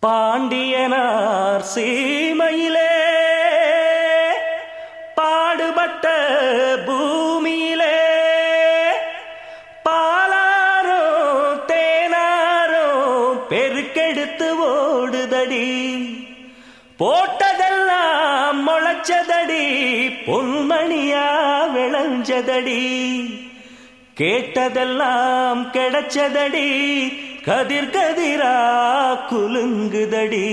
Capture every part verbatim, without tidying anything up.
பாண்டியனார் சீமையிலே பாடுபட்ட பூமியிலே பாலாரோ தேனாரோ பெருக்கெடுத்து ஓடுதடி, போட்டதெல்லாம் முளைச்சதடி, பொன்மணியா விளைஞ்சதடி, கேட்டதெல்லாம் கிடைச்சதடி, கதிர் கதிரா குலுங்குதடி.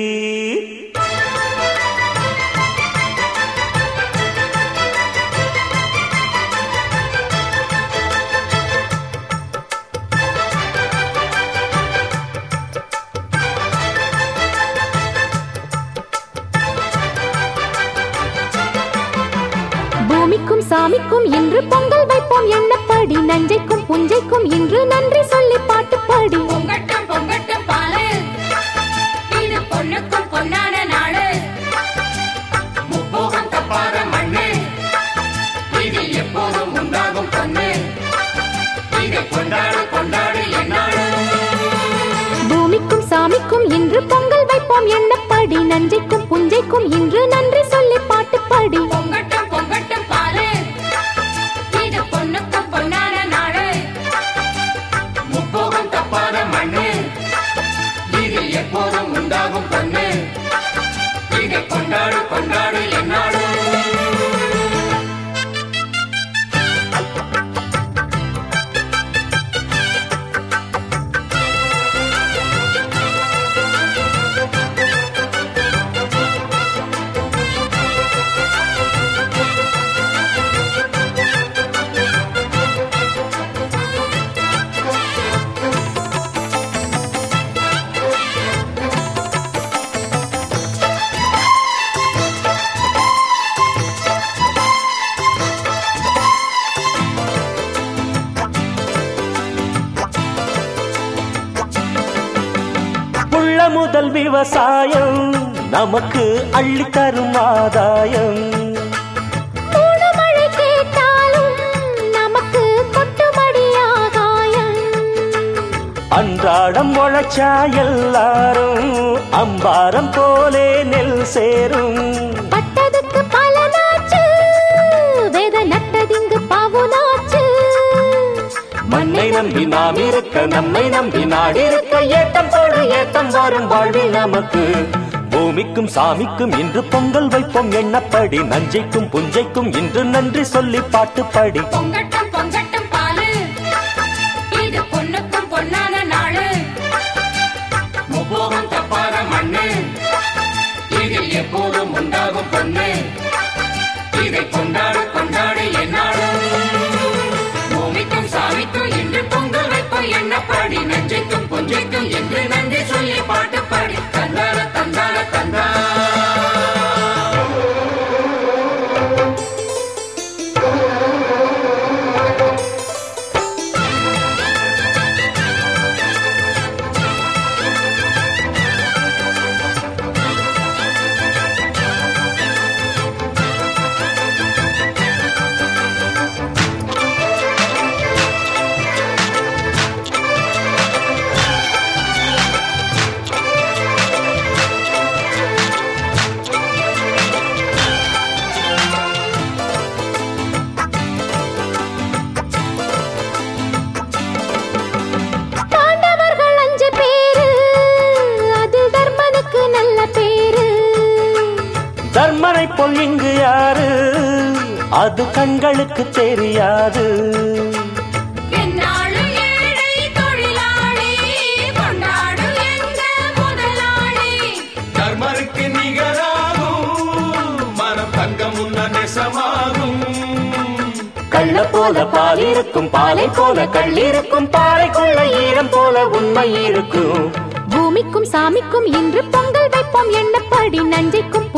பூமிக்கும் சாமிக்கும் இன்று பொங்கல் வைப்போம் எண்ணப்படி, நஞ்சைக்கும் புஞ்சைக்கும் இன்று நன்றி சொல்லி பாட்டு பாடி. பொங்கட்டும் பொங்கட்டும் பாலு, இது பொண்ணுக்கும் பொன்னான நாடு, முப்போகம் தப்பாத மண்ணு, இது எப்போதும் உண்டாகும் பொண்ணு, இதை கொண்டாடு கொண்டாடு என்னாடு. பூமிக்கும் சாமிக்கும் இன்று பொங்கல் வைப்போம் எண்ணப்படி, நஞ்சைக்கும் புஞ்சைக்கும் இன்று நன்றி சொல்லி பாட்டு பாடி. பொங்கட்டும் பொங்கட்டும் பாலு, இது பொண்ணுக்கும் பொன்னான நாடு, முப்போகம் தப்பாத மண்ணு, இது எப்போதும் உண்டாகும் பொண்ணு, இதை கொண்டாடு கொண்டாடு என்னாடு. புள்ள முதல் விவசாயம் நமக்கு அள்ளித்தரும் ஆதாயம், மூணு மழை கேட்டாலும் நமக்கு கொட்டுமடி ஆகாயம். அன்றாடம் உழைச்சா எல்லாரும் அம்பாரம் போலே நெல் சேரும், பட்டதுக்கு பலனாச்சு, வேத நட்டதிங்கு பாவுனாச்சு. மண்ணை நம்பி நாம் இருக்க, நம்மை நம்பி நாடு இருக்க, ஏட்டம் போடு ஏட்டம் வரும் வாழ்வில் நமக்கு. பூமிக்கும் சாமிக்கும் இன்று பொங்கல் வைப்போம் எண்ணப்படி, நஞ்சைக்கும் புஞ்சைக்கும் இன்று நன்றி சொல்லி பாட்டு பாடி. பொங்கட்டும் பொங்கட்டும் பாலு, இது பொண்ணுக்கும் பொன்னான நாடு, முப்போகம் தப்பாத மண்ணு, இதில் எப்போதும் உண்டாகும் பொண்ணு, இதை கொண்டாடு கொண்டாடு என்னாடு. பூமிக்கும் சாமிக்கும் இன்று பொங்கல் வைப்போம் எண்ணப்படி, நஞ்சைக்கும் புஞ்சைக்கும் என்று நன்றி சொல்லி பாட்டு பாடி. தந்தான தந்தான தந்தா தர்மனை போல் இங்கு யாரு, அது கண்களுக்கு தெரியாது. என்னாலும் ஏழை தொழிலாளி, கொண்டாடு எங்க முதலாளி. தர்மருக்கு நிகராகும் மனம் தங்கம் முன்ன நெசமாகும். கள்ள போல பால் இருக்கும், பாலை போல கள்ளிருக்கும், பாறைக்குள்ள ஈரம் போல உண்மை இருக்கும். பூமிக்கும் சாமிக்கும் இன்று பொங்கல் வைப்போம் எண்ணப்படி, நஞ்சைக்கும்